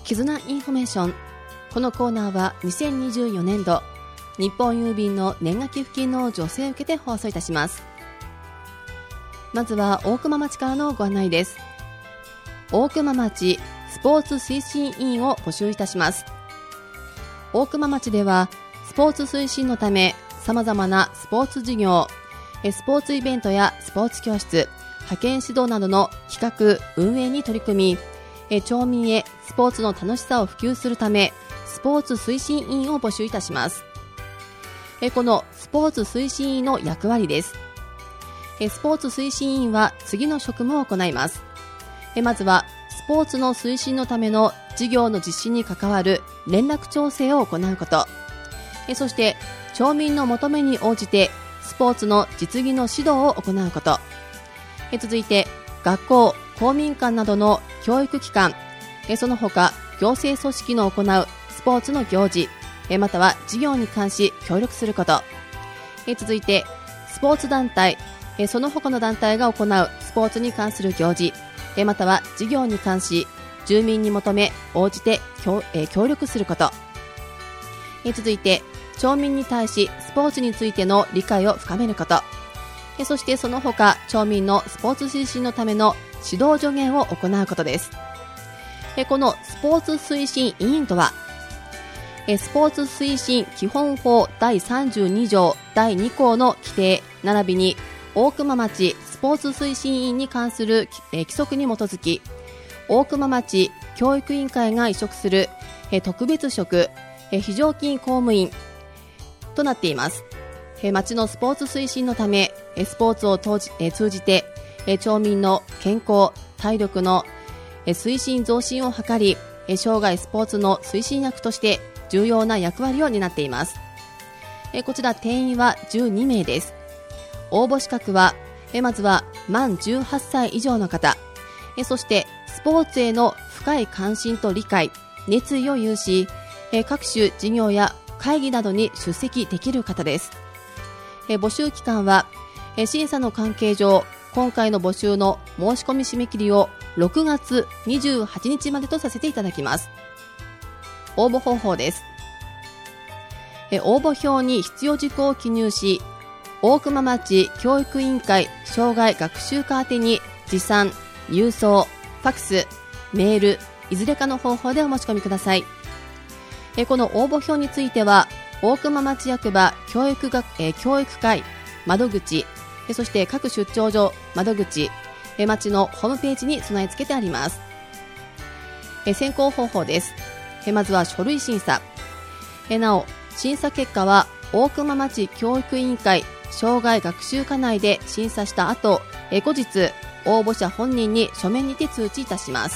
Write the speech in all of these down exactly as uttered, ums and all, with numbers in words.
絆インフォメーション。このコーナーはにせんにじゅうよねんど日本郵便の年賀寄付金の助成を受けて放送いたします。まずは大熊町からのご案内です。大熊町スポーツ推進委員を募集いたします。大熊町ではスポーツ推進のため様々なスポーツ事業、スポーツイベントやスポーツ教室、派遣指導などの企画運営に取り組み、町民へスポーツの楽しさを普及するためスポーツ推進委員を募集いたします。このスポーツ推進委員の役割です。スポーツ推進委員は次の職務を行います。まずはスポーツの推進のための事業の実施に関わる連絡調整を行うこと、そして町民の求めに応じてスポーツの実技の指導を行うこと、続いて学校、公民館などの教育機関、その他行政組織の行うスポーツの行事、または事業に関し協力すること、続いてスポーツ団体、その他の団体が行うスポーツに関する行事、または事業に関し住民に求め応じて 協, 協力すること、続いて町民に対しスポーツについての理解を深めること、そしてその他町民のスポーツ推進のための指導助言を行うことです。このスポーツ推進委員とは、スポーツ推進基本法だいさんじゅうにじょうだいにこうの規定並びに大熊町スポーツ推進委員に関する規則に基づき、大熊町教育委員会が委嘱する特別職非常勤公務員となっています。町のスポーツ推進のためスポーツを通じて町民の健康、体力の推進増進を図り、生涯スポーツの推進役として重要な役割を担っています。こちら定員はじゅうにめいです。応募資格はまずは満じゅうはっさい以上の方、そしてスポーツへの深い関心と理解、熱意を有し、各種事業や会議などに出席できる方です。募集期間は審査の関係上、今回の募集の申し込み締め切りをろくがつにじゅうはちにちまでとさせていただきます。応募方法です。応募表に必要事項を記入し、大熊町教育委員会障害学習課宛てに持参、郵送、ファクス、メール、いずれかの方法でお申し込みください。この応募表については大熊町役場教育学、えー、教育会窓口、そして各出張所窓口、町のホームページに備え付けてあります。選考方法です。まずは書類審査。なお審査結果は大熊町教育委員会障害学習課内で審査した後、後日応募者本人に書面にて通知いたします。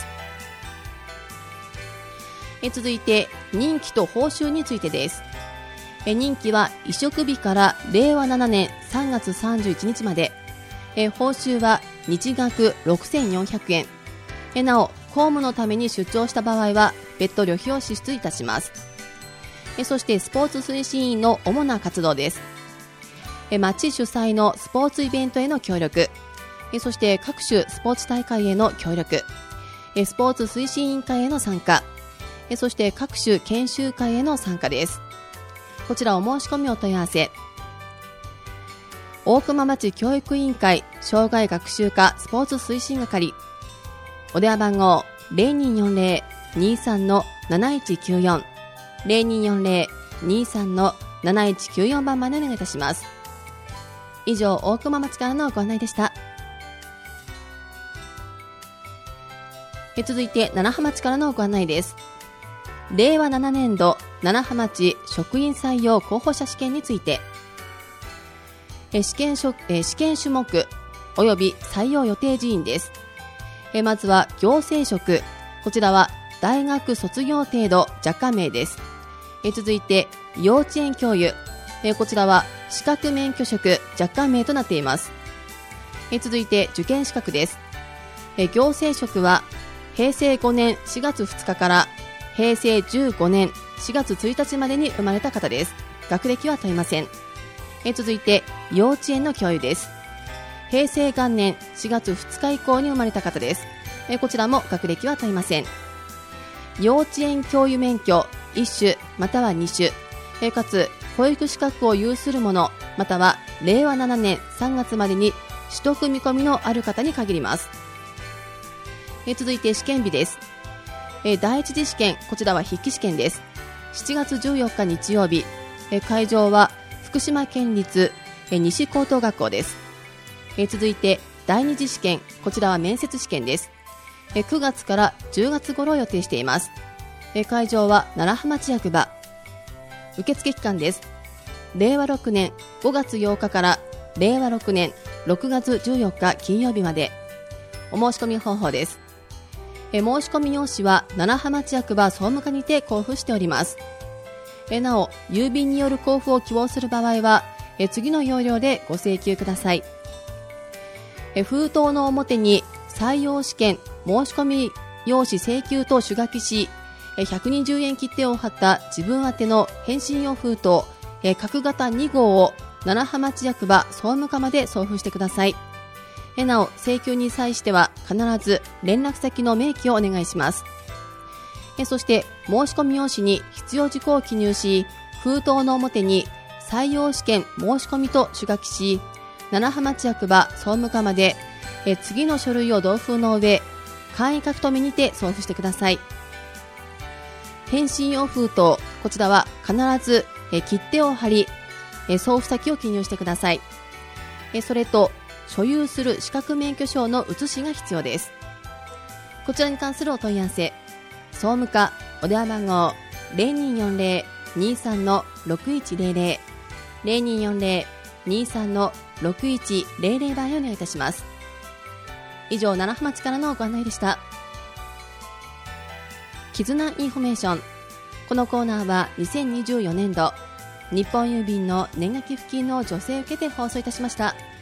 続いて任期と報酬についてです。任期は委嘱日かられいわななねんさんがつさんじゅういちにちまで、報酬は日額ろくせんよんひゃくえん。なお公務のために出張した場合は別途旅費を支出いたします。そしてスポーツ推進員の主な活動です。町主催のスポーツイベントへの協力、そして各種スポーツ大会への協力、スポーツ推進委員会への参加、そして各種研修会への参加です。こちらお申し込みお問い合わせ、大熊町教育委員会障害学習課スポーツ推進係、お電話番号 ゼロにーよんゼロ にーさん なないちきゅうよん ゼロにーよんゼロ にーさん なないちきゅうよん 番までお願いいたします。以上、大熊町からのご案内でした。続いて七葉町からのご案内です。れいわななねんど七葉町職員採用候補者試験について、試験, 試験種目および採用予定人員です。まずは行政職、こちらは大学卒業程度若干名です。続いて幼稚園教諭、こちらは資格免許職若干名となっています。続いて受験資格です。行政職はへいせいごねんしがつふつかからへいせいじゅうごねんしがつついたちまでに生まれた方です。学歴は問いません。続いて幼稚園の教諭です。へいせいがんねんしがつふつか以降に生まれた方です。こちらも学歴は問いません。 幼稚園教諭免許いっ種またはに種、えー、かつ保育資格を有する者またはれいわななねんさんがつまでに取得見込みのある方に限ります。えー、続いて試験日です。えー、第一次試験、こちらは筆記試験です。しちがつじゅうよっか日曜日、えー、会場は福島県立、えー、西高等学校です。えー、続いて第二次試験、こちらは面接試験です。えー、くがつからじゅうがつ頃を予定しています。えー、会場は楢葉町役場。受付期間です。れいわろくねんごがつようかかられいわろくねんろくがつじゅうよっか金曜日まで。お申し込み方法です。え申し込み用紙は楢葉町役場総務課にて交付しております。えなお郵便による交付を希望する場合はえ次の要領でご請求ください。え封筒の表に採用試験申し込み用紙請求と手書きしひゃくにじゅうえん切手を貼った自分宛ての返信用封筒角型に号を楢葉町役場総務課まで送付してください。なお請求に際しては必ず連絡先の明記をお願いします。そして申し込み用紙に必要事項を記入し、封筒の表に採用試験申し込みと手書きし、楢葉町役場総務課まで次の書類を同封の上簡易書き留めにて送付してください。返信用封筒、こちらは必ず切手を貼り送付先を記入してください。それと所有する資格免許証の写しが必要です。こちらに関するお問い合わせ、総務課お電話番号 ゼロにーよんゼロ にーさん ろくいちゼロゼロ ゼロにーよんゼロ にーさん ろくいちゼロゼロ番へお願いいたします。以上、楢葉町からのご案内でした。絆インフォメーション。このコーナーはにせんにじゅうよねんど日本郵便の年賀寄付金の助成を受けて放送いたしました。